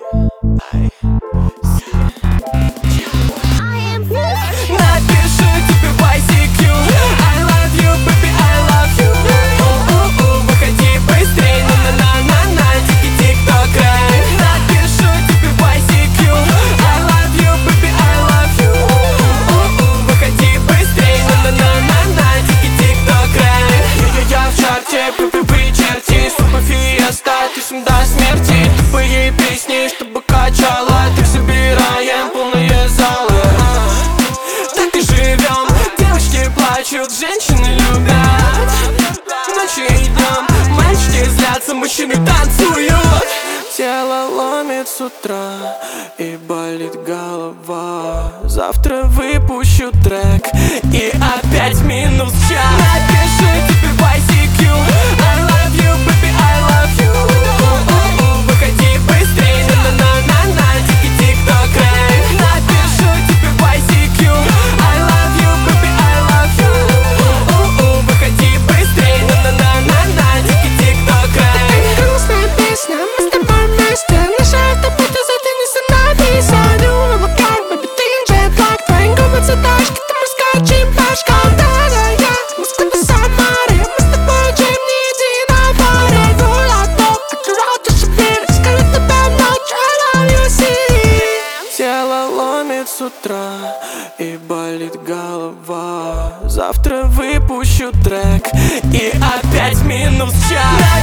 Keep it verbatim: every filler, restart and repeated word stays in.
Напишу тебе в ай си кью I love you, baby, I love you. У-у-у, выходи быстрей, на-на-на-на-на, дикий тик-ток рай. Напишу тебе в ай си кью I love you, baby, I love you. У-у-у, выходи быстрей, на-на-на-на-на, дикий тик-ток рай. Я-я-я в чарте, пи-пи-пи, черти, супер фиеста, ты всем до смерти. Тупые песни, чтобы качало, так собираем полные залы. Так и живем, девочки плачут, женщины любят. Ночью и днем, мальчики злятся, мужчины танцуют. Тело ломит с утра и болит голова. Завтра выпущу трек и опять минус час. Напишу тебе в ай си кью I love you, baby, I love you. У-у-у, выходи быстрей, на-на-на-на-на, дикий тик-ток рай. Напишу тебе в ай си кью I love you, baby, I love you. У-у-у, выходи быстрей, на-на-на-на-на, дикий тик-ток рай. Грустная песня, мы с тобой вместе. Наша эта будто задвинется на писанию. Облаках, baby, ты джетлаг. Твои губы цветочки, ты морская чебашка. Да-да-я, Москва до Самары. Мы с тобой джем, не единой паре. Гуляй-топ, аккуратно шевель. Скажу тебе в ночь I love you, see. Тело ломит с утра и болит голова. Завтра выпущу трек и опять минус час.